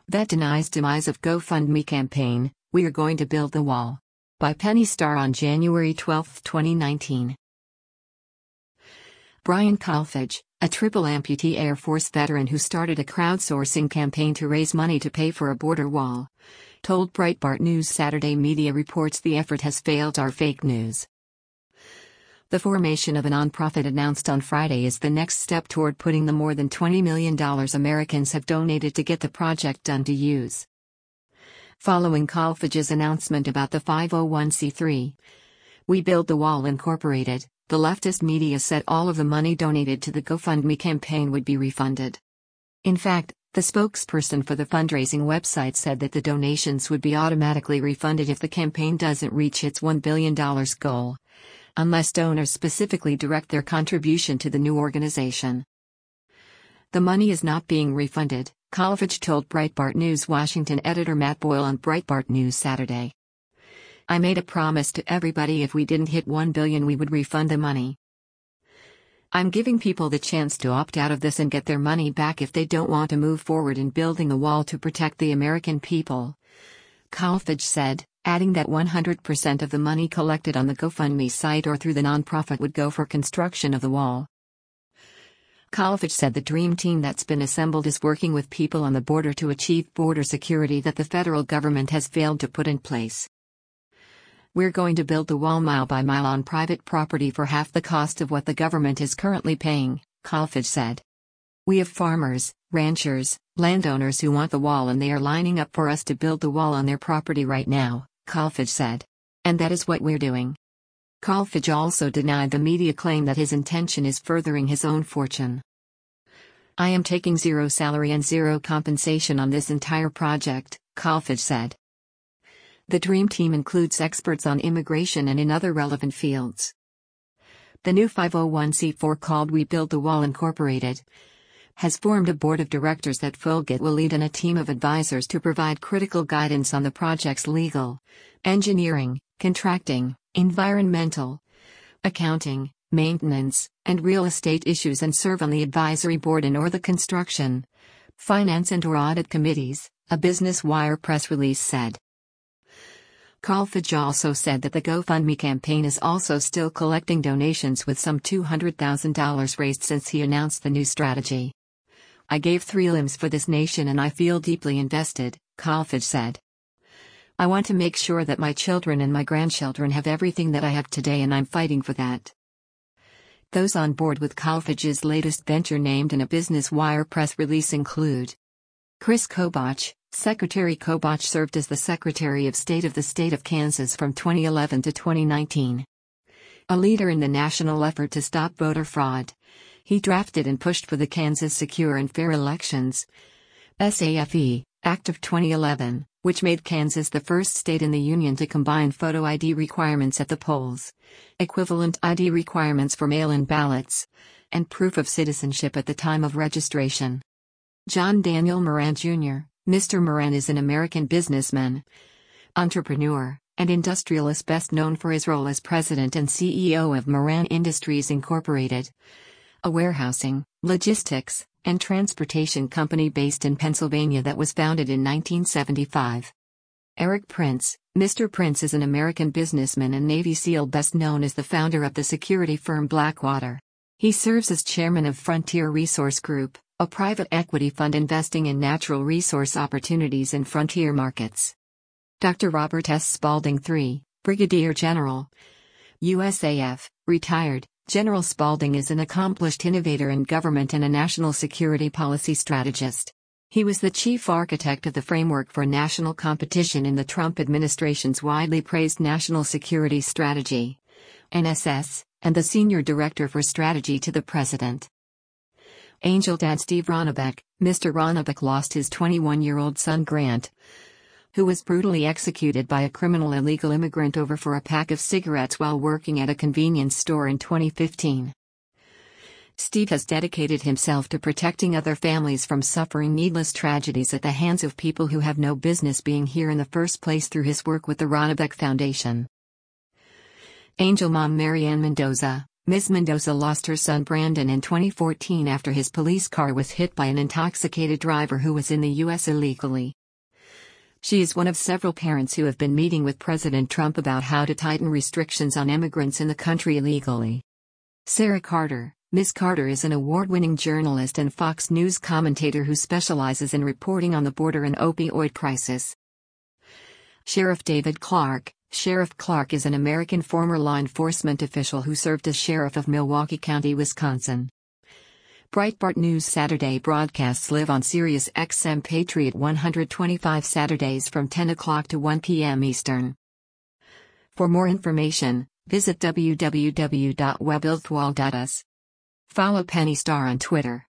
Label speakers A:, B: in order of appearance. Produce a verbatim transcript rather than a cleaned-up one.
A: Vet denies demise of GoFundMe campaign, "We are going to build the wall." By Penny Starr on January twelfth, twenty nineteen. Brian Kolfage, a triple amputee Air Force veteran who started a crowdsourcing campaign to raise money to pay for a border wall, told Breitbart News Saturday media reports the effort has failed are fake news. The formation of a nonprofit announced on Friday is the next step toward putting the more than twenty million dollars Americans have donated to get the project done to use. Following Kolfage's announcement about the five oh one c three, We Build the Wall Incorporated, the leftist media said all of the money donated to the GoFundMe campaign would be refunded. In fact, the spokesperson for the fundraising website said that the donations would be automatically refunded if the campaign doesn't reach its one billion dollars goal, unless donors specifically direct their contribution to the new organization. The money is not being refunded, Kolfage told Breitbart News Washington editor Matt Boyle on Breitbart News Saturday. "I made a promise to everybody if we didn't hit one billion dollars we would refund the money. I'm giving people the chance to opt out of this and get their money back if they don't want to move forward in building a wall to protect the American people," Kolfage said, adding that one hundred percent of the money collected on the GoFundMe site or through the nonprofit would go for construction of the wall. Kolfage said the dream team that's been assembled is working with people on the border to achieve border security that the federal government has failed to put in place. "We're going to build the wall mile by mile on private property for half the cost of what the government is currently paying," Kolfage said. "We have farmers, ranchers, landowners who want the wall and they are lining up for us to build the wall on their property right now," Kolfage said. "And that is what we're doing." Kolfage also denied the media claim that his intention is furthering his own fortune. "I am taking zero salary and zero compensation on this entire project," Kolfage said. The Dream Team includes experts on immigration and in other relevant fields. The new five oh one c four called We Build the Wall Incorporated has formed a board of directors that Fulgate will lead and a team of advisors to provide critical guidance on the project's legal, engineering, contracting, environmental, accounting, maintenance, and real estate issues and serve on the advisory board and or the construction, finance and or audit committees, a Business Wire press release said. Kolfage also said that the GoFundMe campaign is also still collecting donations with some two hundred thousand dollars raised since he announced the new strategy. "I gave three limbs for this nation and I feel deeply invested," Kolfage said. "I want to make sure that my children and my grandchildren have everything that I have today and I'm fighting for that." Those on board with Kolfage's latest venture named in a Business Wire press release include Chris Kobach. Secretary Kobach served as the Secretary of State of the state of Kansas from twenty eleven to twenty nineteen. A leader in the national effort to stop voter fraud, he drafted and pushed for the Kansas Secure and Fair Elections (SAFE) Act of twenty eleven, which made Kansas the first state in the union to combine photo I D requirements at the polls, equivalent I D requirements for mail-in ballots, and proof of citizenship at the time of registration. John Daniel Moran Junior Mister Moran is an American businessman, entrepreneur, and industrialist best known for his role as president and C E O of Moran Industries Incorporated, a warehousing, logistics, and transportation company based in Pennsylvania that was founded in nineteen seventy-five. Eric Prince, Mister Prince is an American businessman and Navy SEAL best known as the founder of the security firm Blackwater. He serves as chairman of Frontier Resource Group, a private equity fund investing in natural resource opportunities in frontier markets. Doctor Robert S. Spalding the third, Brigadier General, U S A F, retired. General Spalding is an accomplished innovator in government and a national security policy strategist. He was the chief architect of the framework for national competition in the Trump administration's widely praised National Security Strategy, N S S, and the senior director for strategy to the president. Angel Dad Steve Ronnebeck, Mister Ronnebeck lost his twenty-one-year-old son Grant, who was brutally executed by a criminal illegal immigrant over for a pack of cigarettes while working at a convenience store in twenty fifteen. Steve has dedicated himself to protecting other families from suffering needless tragedies at the hands of people who have no business being here in the first place through his work with the Ronnebeck Foundation. Angel mom Marianne Mendoza, Miz Mendoza lost her son Brandon in twenty fourteen after his police car was hit by an intoxicated driver who was in the U S illegally. She is one of several parents who have been meeting with President Trump about how to tighten restrictions on immigrants in the country illegally. Sarah Carter. Miz Carter is an award-winning journalist and Fox News commentator who specializes in reporting on the border and opioid crisis. Sheriff David Clarke. Sheriff Clarke is an American former law enforcement official who served as sheriff of Milwaukee County, Wisconsin. Breitbart News Saturday broadcasts live on Sirius X M Patriot one twenty-five Saturdays from ten o'clock to one p m Eastern. For more information, visit w w w dot webildthwal dot u s. Follow Penny Starr on Twitter.